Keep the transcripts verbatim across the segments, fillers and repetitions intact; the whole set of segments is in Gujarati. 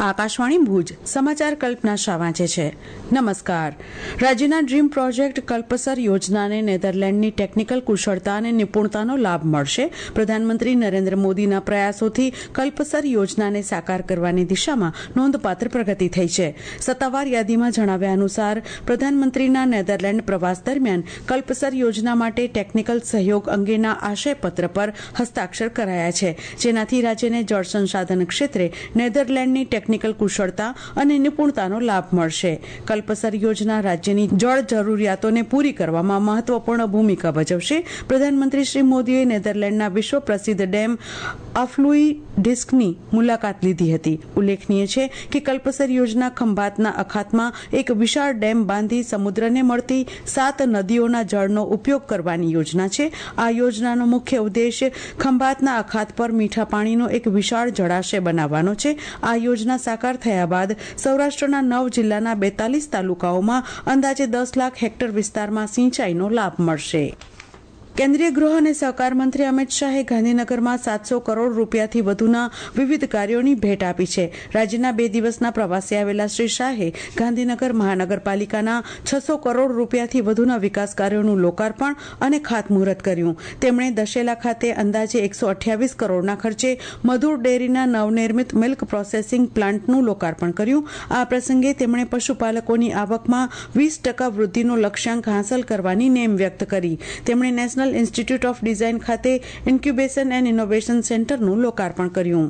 આકાશવાણી ભુજ સમાચાર કલ્પના શાહ વાંચે છે. નમસ્કાર. રાજ્યના ડ્રીમ પ્રોજેક્ટ કલ્પસર યોજનાને નેધરલેન્ડની ટેકનિકલ કુશળતા અને નિપુણતાનો લાભ મળશે. પ્રધાનમંત્રી નરેન્દ્ર મોદીના પ્રયાસોથી કલ્પસર યોજનાને સાકાર કરવાની દિશામાં નોંધપાત્ર પ્રગતિ થઈ છે. સત્તાવાર યાદીમાં જણાવ્યા અનુસાર પ્રધાનમંત્રીના નેધરલેન્ડ પ્રવાસ દરમિયાન કલ્પસર યોજના માટે ટેકનિકલ સહયોગ અંગેના આશયપત્ર પર હસ્તાક્ષર કરાયા છે, જેનાથી રાજ્યને જળ સંસાધન ક્ષેત્રે નેધરલેન્ડની ટેકનિકલ કુશળતા અને નિપુણતાનો લાભ મળશે. કલ્પસર યોજના રાજ્યની જળ જરૂરિયાતોને પૂરી કરવામાં મહત્વપૂર્ણ ભૂમિકા ભજવશે. પ્રધાનમંત્રી શ્રી મોદીએ નેધરલેન્ડના વિશ્વ પ્રસિદ્ધ ડેમ અફલુઈ ડિસ્કની મુલાકાત લીધી હતી. ઉલ્લેખનીય છે કે કલ્પસર યોજના ખંભાતના અખાતમાં એક વિશાળ ડેમ બાંધી સમુદ્રને મળતી સાત નદીઓના જળનો ઉપયોગ કરવાની યોજના છે. આ યોજનાનો મુખ્ય ઉદ્દેશ ખંભાતના અખાત પર મીઠા પાણીનો એક વિશાળ જળાશય બનાવવાનો છે. આ યોજના સાકાર થયા બાદ સૌરાષ્ટ્રના નવ જિલ્લાના બેતાલીસ તાલુકાઓમાં અંદાજે દસ લાખ હેક્ટર વિસ્તારમાં સિંચાઈનો લાભ મળશે. કેન્દ્રીય ગૃહ અને સહકાર મંત્રી અમિત શાહે ગાંધીનગરમાં સાતસો કરોડ રૂપિયાથી વધુના વિવિધ કાર્યોની ભેટ આપી છે. રાજ્યના બે દિવસના પ્રવાસે આવેલા શ્રી શાહે ગાંધીનગર મહાનગરપાલિકાના છસો કરોડ રૂપિયાથી વધુના વિકાસ કાર્યોનું લોકાર્પણ અને ખાતમુહૂર્ત કર્યું. તેમણે દશેલા ખાતે અંદાજે એકસો અઠ્યાવીસ કરોડના ખર્ચે મધુર ડેરીના નવનિર્મિત મિલ્ક પ્રોસેસિંગ પ્લાન્ટનું લોકાર્પણ કર્યું. આ પ્રસંગે તેમણે પશુપાલકોની આવકમાં વીસ ટકા વૃદ્ધિનો લક્ષ્યાંક હાંસલ કરવાની નેમ વ્યક્ત કરી. તેમણે નેશનલ ઇન્સ્ટિટ્યૂટ ઓફ ડિઝાઇન ખાતે ઇન્ક્યુબેશન એન્ડ ઇનોવેશન સેન્ટરનું લોકાર્પણ કર્યું.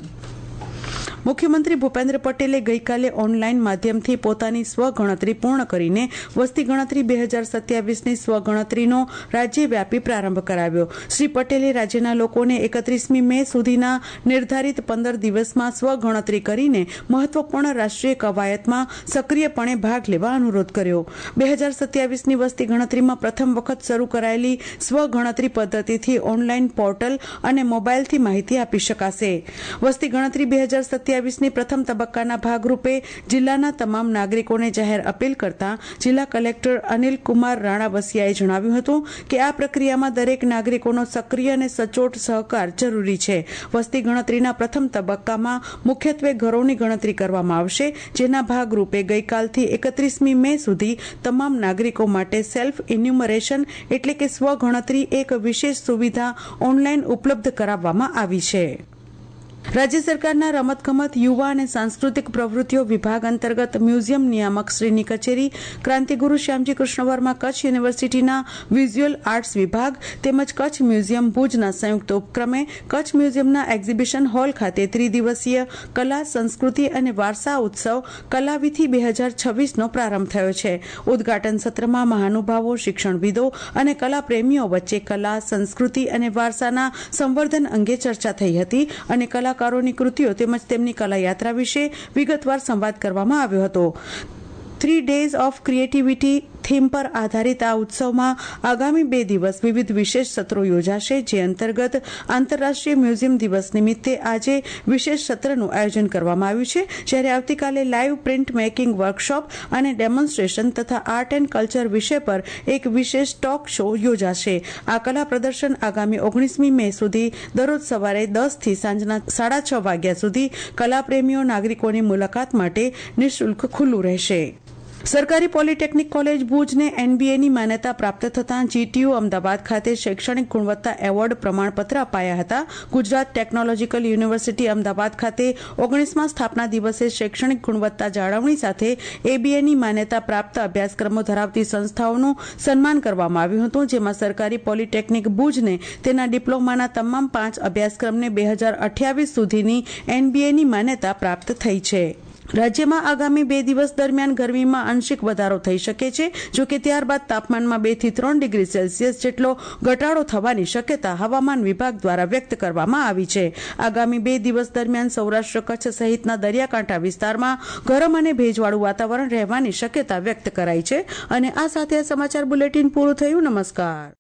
મુખ્યમંત્રી ભૂપેન્દ્ર પટેલે ગઈકાલે ઓનલાઈન માધ્યમથી પોતાની સ્વગણતરી પૂર્ણ કરીને વસ્તી ગણતરી બે હજાર સત્યાવીસની સ્વગણતરીનો રાજ્યવ્યાપી પ્રારંભ કરાવ્યો. શ્રી પટેલે રાજ્યના લોકોને એકત્રીસમી મે સુધીના નિર્ધારિત પંદર દિવસમાં સ્વગણતરી કરીને મહત્વપૂર્ણ રાષ્ટ્રીય કવાયતમાં સક્રિયપણે ભાગ લેવા અનુરોધ કર્યો. બે હજાર સત્યાવીસની વસ્તી ગણતરીમાં પ્રથમ વખત શરૂ કરાયેલી સ્વગણતરી પદ્ધતિથી ઓનલાઈન પોર્ટલ અને મોબાઈલથી માહિતી આપી શકાશે. વસ્તી ગણતરી બે હજાર સત્યાવીસ ની પ્રથમ તબક્કાના ભાગરૂપે જિલ્લાના તમામ નાગરિકોને જાહેર અપીલ કરતા જિલ્લા કલેક્ટર અનિલ કુમાર રાણાવસિયાએ જણાવ્યું હતું કે આ પ્રક્રિયામાં દરેક નાગરિકોનો સક્રિય અને સચોટ સહકાર જરૂરી છે. વસ્તી ગણતરીના પ્રથમ તબક્કામાં મુખ્યત્વે ઘરોની ગણતરી કરવામાં આવશે, જેના ભાગરૂપે ગઈકાલથી એકત્રીસમી મે સુધી તમામ નાગરિકો માટે સેલ્ફ ઇન્યુમરેશન એટલે કે સ્વગણતરી એક વિશેષ સુવિધા ઓનલાઈન ઉપલબ્ધ કરાવવામાં આવી છે. રાજ્ય સરકારના રમતગમત, યુવા અને સાંસ્કૃતિક પ્રવૃત્તિઓ વિભાગ અંતર્ગત મ્યુઝિયમ નિયામક શ્રીની કચેરી, ક્રાંતિગુરુ શ્યામજી કૃષ્ણ વર્મા કચ્છ યુનિવર્સિટીના વિઝ્યુઅલ આર્ટ્સ વિભાગ તેમજ કચ્છ મ્યુઝિયમ ભુજના સંયુક્ત ઉપક્રમે કચ્છ મ્યુઝિયમના એક્ઝિબિશન હોલ ખાતે ત્રિદિવસીય કલા, સંસ્કૃતિ અને વારસા ઉત્સવ કલાવિધિ બે હજાર છવ્વીસનો પ્રારંભ થયો છે. ઉદઘાટન સત્રમાં મહાનુભાવો, શિક્ષણવિદો અને કલાપ્રેમીઓ વચ્ચે કલા, સંસ્કૃતિ અને વારસાના સંવર્ધન અંગે ચર્ચા થઈ હતી અને કલા કલાકારોની કૃતિઓ તેમજ તેમની કલાયાત્રા વિશે વિગતવાર સંવાદ કરવામાં આવ્યો હતો. Three days of creativity theme પર આધારિત આ ઉત્સવમાં આગામી બે દિવસ વિવિધ વિશેષ સત્રો યોજાશે, જે અંતર્ગત આંતરરાષ્ટ્રીય મ્યુઝિયમ દિવસ નિમિત્તે આજે વિશેષ સત્રનું આયોજન કરવામાં આવ્યું છે, જ્યારે આવતીકાલે લાઈવ પ્રિન્ટ મેકિંગ વર્કશોપ અને ડેમોન્સ્ટ્રેશન તથા આર્ટ એન્ડ કલ્ચર વિષય પર એક વિશેષ ટોક શો યોજાશે. આ કલા પ્રદર્શન આગામી ઓગણીસમી મે સુધી દરરોજ સવારે દસ થી સાંજના સાડા છ વાગ્યા સુધી કલાપ્રેમીઓ નાગરિકોની મુલાકાત માટે નિઃશુલ્ક ખુલ્લું રહેશે. સરકારી પોલિટેકનિક કોલેજ ભુજને એનબીએની માન્યતા પ્રાપ્ત થતાં જીટીયુ અમદાવાદ ખાતે શૈક્ષણિક ગુણવત્તા એવોર્ડ પ્રમાણપત્ર અપાયા હતા. ગુજરાત ટેકનોલોજીકલ યુનિવર્સિટી અમદાવાદ ખાતે ઓગણીસમા સ્થાપના દિવસે શૈક્ષણિક ગુણવત્તા જાળવણી સાથે એબીએની માન્યતા પ્રાપ્ત અભ્યાસક્રમો ધરાવતી સંસ્થાઓનું સન્માન કરવામાં આવ્યું હતું, જેમાં સરકારી પોલિટેકનિક ભુજને તેના ડિપ્લોમાના તમામ પાંચ અભ્યાસક્રમને બે હજાર અઠ્યાવીસ સુધીની એનબીએની માન્યતા પ્રાપ્ત થઈ છે. રાજ્યમાં આગામી બે દિવસ દરમિયાન ગરમીમાં આંશિક વધારો થઈ શકે છે, જોકે ત્યારબાદ તાપમાનમાં બે થી ત્રણ ડિગ્રી સેલ્સિયસ જેટલો ઘટાડો થવાની શક્યતા હવામાન વિભાગ દ્વારા વ્યક્ત કરવામાં આવી છે. આગામી બે દિવસ દરમિયાન સૌરાષ્ટ્ર, કચ્છ સહિતના દરિયાકાંઠા વિસ્તારમાં ગરમ અને ભેજવાળું વાતાવરણ રહેવાની શક્યતા વ્યક્ત કરાઈ છે. અને આ સાથે આ સમાચાર બુલેટિન પૂરું થયું. નમસ્કાર.